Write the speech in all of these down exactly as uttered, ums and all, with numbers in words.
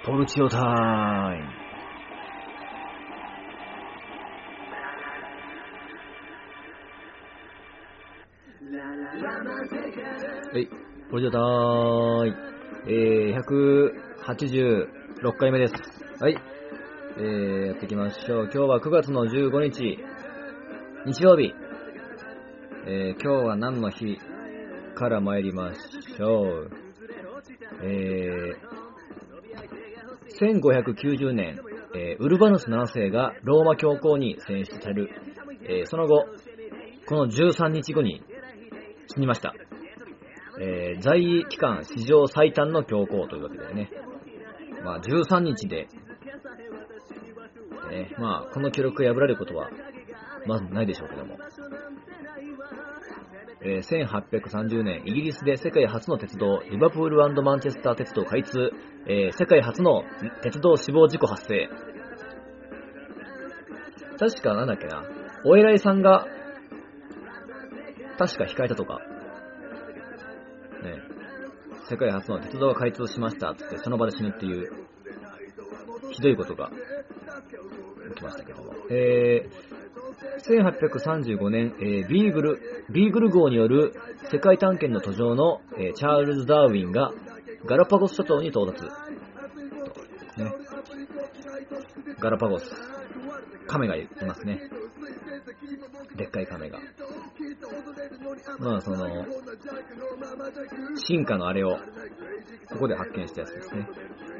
ポルチオタイム。はい、ポルチオタイム。えー、ひゃくはちじゅうろっかいめです。はい、えー、やっていきましょう。今日はくがつのじゅうごにち、日曜日。えー、今日は何の日から参りましょう。えー、せんごひゃくきゅうじゅうねん、えー、ウルバヌスななせいがローマ教皇に選出される。えー、その後、このじゅうさんにちごに死にました。えー、在位期間史上最短の教皇というわけでね。まあ、じゅうさんにちで、えー、まあ、この記録が破られることは、まずないでしょうけども。えー、せんはっぴゃくさんじゅうねん、イギリスで世界初の鉄道、リバプール&マンチェスター鉄道開通、えー、世界初の鉄道死亡事故発生。確かなんだっけな、お偉いさんが、確か控えたとか、ね、世界初の鉄道が開通しましたってその場で死ぬっていう、ひどいことが起きましたけども。えーせんはっぴゃくさんじゅうごねん、えー、ビーグル、ビーグル号による世界探検の途上の、えー、チャールズ・ダーウィンがガラパゴス諸島に到達。ね、ガラパゴス。亀がいますね。でっかい亀が。まあその、進化のあれをここで発見したやつですね。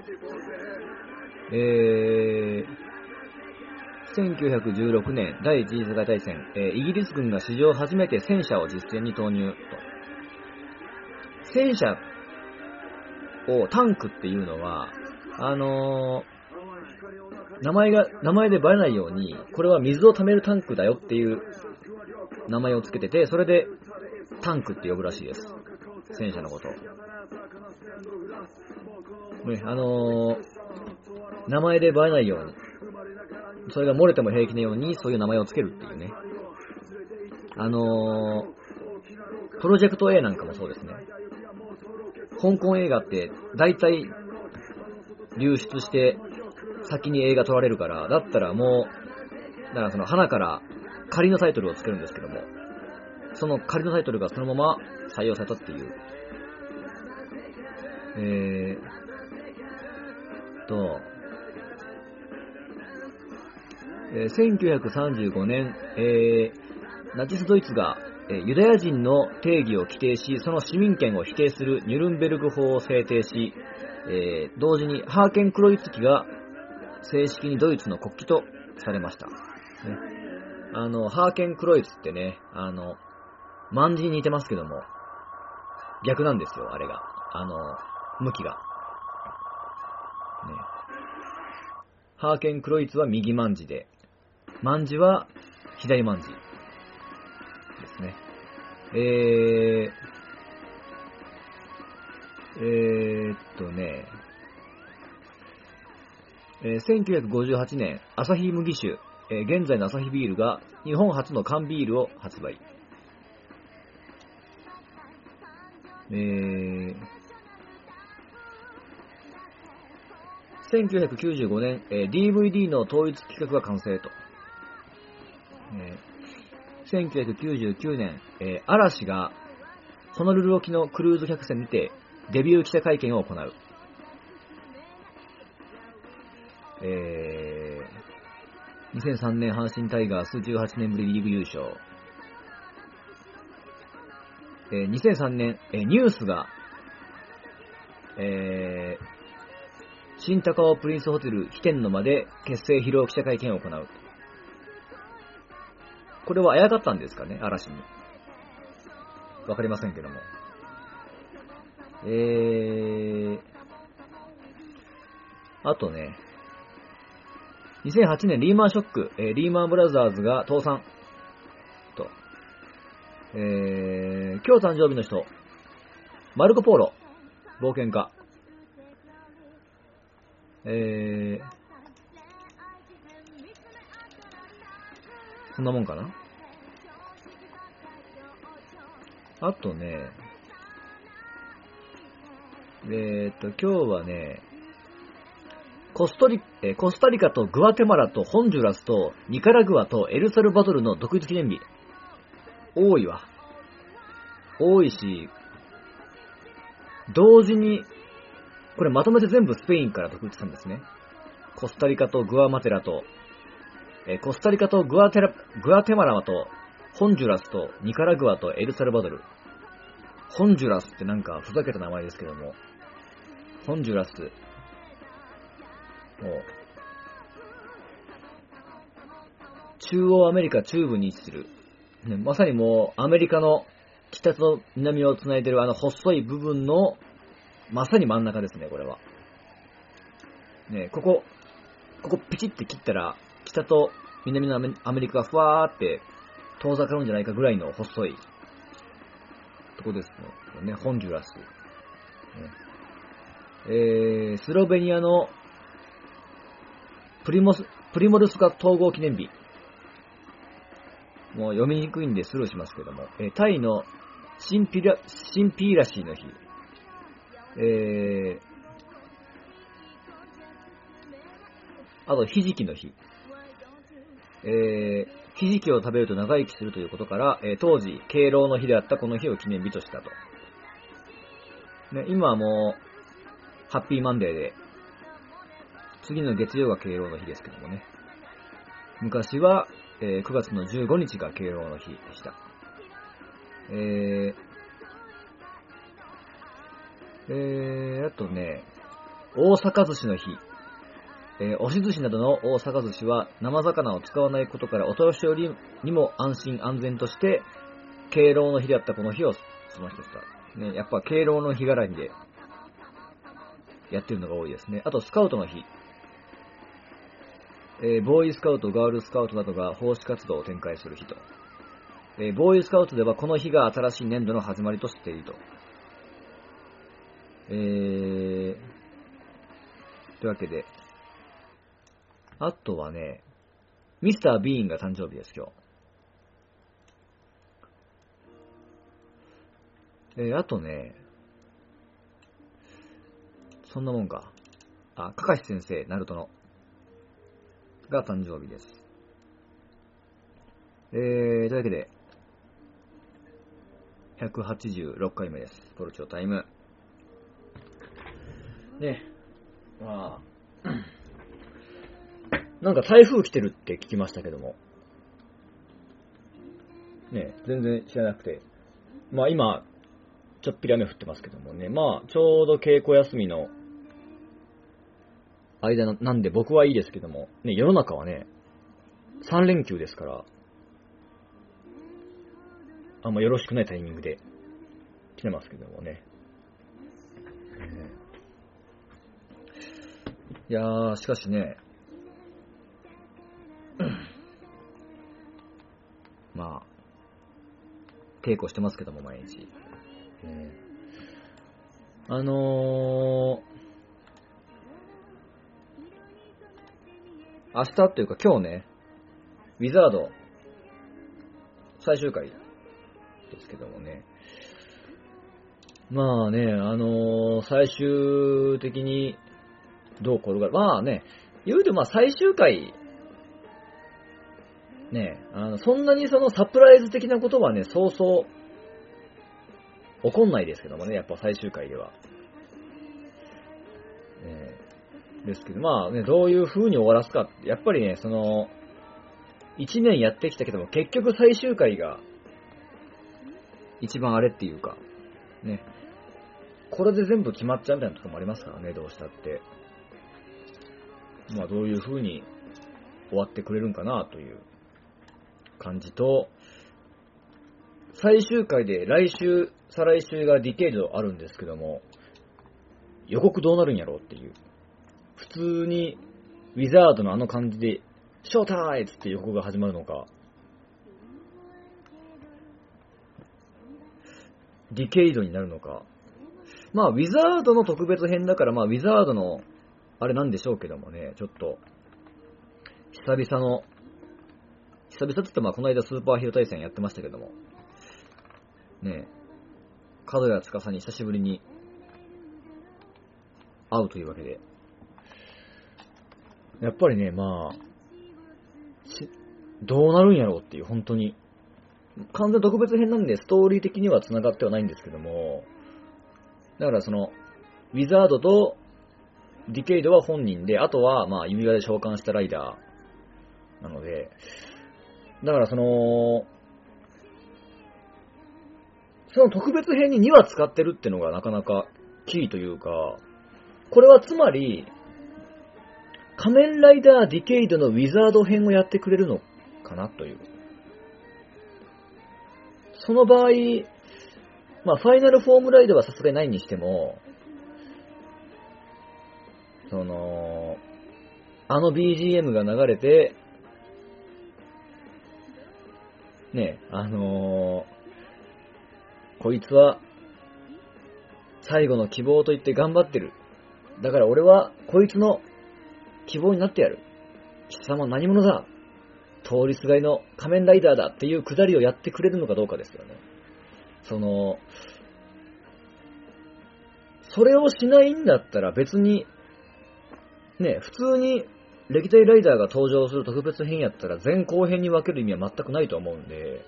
えー、せんきゅうひゃくじゅうろくねん第一次世界大戦、えー、イギリス軍が史上初めて戦車を実戦に投入と。戦車をタンクっていうのは、あのー、名前が名前でバレないように、これは水を溜めるタンクだよっていう名前をつけてて、それでタンクって呼ぶらしいです。戦車のことを。ね、あのー、名前でバレないように。それが漏れても平気なようにそういう名前をつけるっていうね。あのー、プロジェクト A なんかもそうですね。香港映画って大体流出して先に映画撮られるから、だったらもう、だからその花から仮のタイトルをつけるんですけども、その仮のタイトルがそのまま採用されたっていう。えーと、えー、せんきゅうひゃくさんじゅうごねん、えー、ナチスドイツが、えー、ユダヤ人の定義を規定し、その市民権を否定するニュルンベルグ法を制定し、えー、同時にハーケンクロイツ旗が正式にドイツの国旗とされました。ね、あの、ハーケンクロイツってね、あの、万字に似てますけども、逆なんですよ、あれが。あの、向きが。ね、ハーケンクロイツは右万字で、万字は左万字ですね。えー、えーっとね、えー、せんきゅうひゃくごじゅうはちねん、アサヒ麦酒、えー、現在のアサヒビールが日本初の缶ビールを発売。えー、せんきゅうひゃくきゅうじゅうごねん、えー、ディーブイディー の統一規格が完成と。えー、せんきゅうひゃくきゅうじゅうきゅうねん、えー、嵐がホノルル沖のクルーズ客船にてデビュー記者会見を行う。えー、にせんさんねん阪神タイガースじゅうはちねんぶりリーグ優勝。えー、にせんさんねん、えー、ニュースが、えー、新高尾プリンスホテル飛天の間で結成披露記者会見を行う。これはあやかったんですかね、嵐に。わかりませんけども。えー、あとね、にせんはちねんリーマンショック、えー、リーマンブラザーズが倒産。と。えー、今日誕生日の人、マルコポーロ、冒険家。えー、そんなもんかな。あとね、えーっと、今日はね、 コストリ、えーコスタリカとグアテマラとホンジュラスとニカラグアとエルサルバドルの独立記念日。多いわ。多いし、同時に、これまとめて全部スペインから独立したんですね。コスタリカとグアマテラと、えーコスタリカとグアテラ、グアテマラと、ホンジュラスとニカラグアとエルサルバドル。ホンジュラスってなんかふざけた名前ですけども、ホンジュラス、もう、中央アメリカ中部に位置する、ね、まさにもうアメリカの北と南をつないでるあの細い部分の、まさに真ん中ですね、これは。ね、ここ、ここピチって切ったら、北と南のアメアメリカがふわーって遠ざかるんじゃないかぐらいの細いとこですね。ホンジュラス。ね、えー、スロベニアのプリモス、プリモルスカ統合記念日。もう読みにくいんでスルーしますけども。えー、タイのシンピラ、シンピーラシーの日。えー、あと、ひじきの日。えー、ひじきを食べると長生きするということから、えー、当時、敬老の日であったこの日を記念日としたと。ね、今はもう、ハッピーマンデーで、次の月曜が敬老の日ですけどもね。昔は、えー、くがつのじゅうごにちが敬老の日でした。えー、えー、あとね、大阪寿司の日。えー、押し寿司などの大阪寿司は生魚を使わないことからお年寄りにも安心安全として敬老の日であったこの日をその人した。ね、やっぱ敬老の日柄でやってるのが多いですね。あとスカウトの日。えー、ボーイスカウト、ガールスカウトなどが奉仕活動を展開する日と。えー、ボーイスカウトではこの日が新しい年度の始まりとしていると。えー、というわけで、あとはね、ミスター・ビーンが誕生日です、今日。えー、あとね、そんなもんか。あ、カカシ先生、ナルトの。が誕生日です。えー、というわけで、ひゃくはちじゅうろっかいめです。ポルチョタイム。ね、まあ、なんか台風来てるって聞きましたけども。ね、全然知らなくて。まあ今、ちょっぴり雨降ってますけどもね。まあ、ちょうど稽古休みの間なんで僕はいいですけども。ね、世の中はね、さん連休ですから、あんまよろしくないタイミングで来てますけどもね。いやー、しかしね、まあ、稽古してますけども、毎日。えー、あのー、明日というか今日ね、ウィザード、最終回ですけどもね。まあね、あのー、最終的にどう転がる。まあね、言うてまあ最終回、ね、あの、そんなにそのサプライズ的なことはね、そうそう起こんないですけどもね、やっぱ最終回では。ね、ですけど、まあね、どういう風に終わらすかって、やっぱりね、その、一年やってきたけども、結局最終回が、一番あれっていうか、ね、これで全部決まっちゃうみたいなところもありますからね、どうしたって。まあどういう風に終わってくれるんかなという感じと、最終回で来週、再来週がディケイドあるんですけども、予告どうなるんやろうっていう。普通にウィザードのあの感じで、ショータイムって予告が始まるのか、ディケイドになるのか。まあウィザードの特別編だから、まあウィザードのあれなんでしょうけどもね、ちょっと久々の久々って言ってまあこの間スーパーヒーロー対戦やってましたけどもね、角谷司に久しぶりに会うというわけで、 やっぱりね、まあ、どうなるんやろうっていう、本当に。完全特別編なんで、ストーリー的には繋がってはないんですけども、だからその、ウィザードとディケイドは本人で、あとは、まあ、弓矢で召喚したライダーなので、だからその、その特別編ににわ使ってるってのがなかなかキーというか、これはつまり、仮面ライダーディケイドのウィザード編をやってくれるのかなという。その場合、まあ、ファイナルフォームライドはさすがにないにしても、その、あの ビージーエム が流れて、ね、あのー、こいつは、最後の希望と言って頑張ってる。だから俺は、こいつの希望になってやる。貴様何者だ。通りすがりの仮面ライダーだっていうくだりをやってくれるのかどうかですよね。その、それをしないんだったら別に、ね、普通に歴代ライダーが登場する特別編やったら前後編に分ける意味は全くないと思うんで、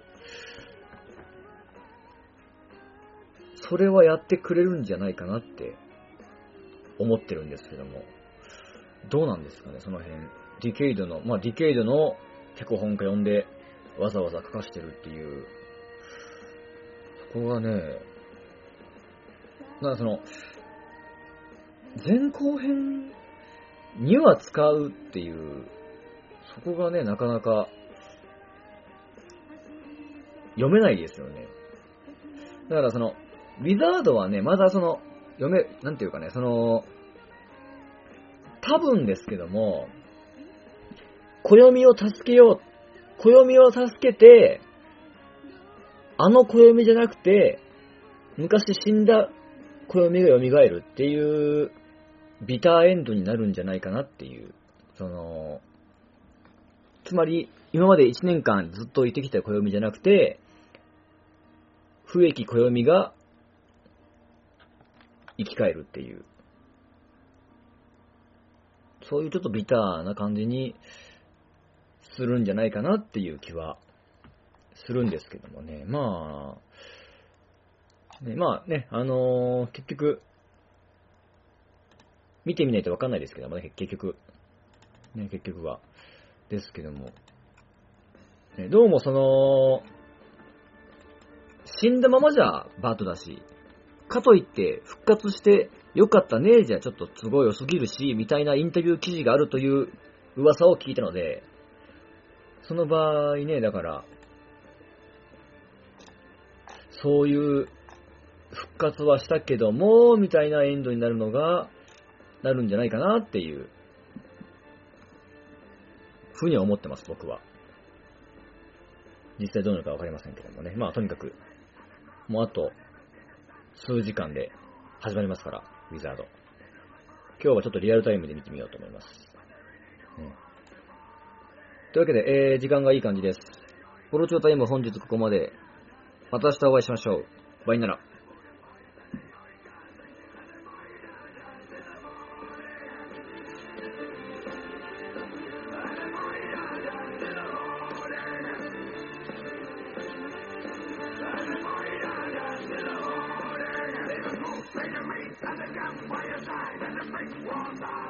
それはやってくれるんじゃないかなって思ってるんですけども、どうなんですかね、その辺。ディケイドの、まあディケイドの脚本家呼んでわざわざ書かしてるっていう、そこがね、なんかその、前後編には使うっていう、そこがね、なかなか読めないですよね。だからその、ウィザードはね、まだその、読め、なんていうかね、その、多分ですけども、暦を助けよう、暦を助けて、あの暦じゃなくて、昔死んだ暦が蘇るっていう、ビターエンドになるんじゃないかなっていう、その、つまり、今までいちねんかんずっといてきた暦じゃなくて、不益暦が生き返るっていう、そういうちょっとビターな感じにするんじゃないかなっていう気はするんですけどもね。まあ、ね、まあね、あのー、結局、見てみないとわかんないですけどもね、結局。ね、結局は。ですけども。ね、どうもその、死んだままじゃバートだし、かといって復活してよかったねじゃちょっと都合良すぎるし、みたいなインタビュー記事があるという噂を聞いたので、その場合ね、だから、そういう復活はしたけども、みたいなエンドになるのが、なるんじゃないかなっていう、ふうには思ってます、僕は。実際どうなるかわかりませんけどもね。まあとにかく、もうあと、数時間で始まりますから、ウィザード。今日はちょっとリアルタイムで見てみようと思います。うん、というわけで、えー、時間がいい感じです。ポロチョータイム本日ここまで。また明日お会いしましょう。バイなら。Enemies at the gunfire's side, and the big walls are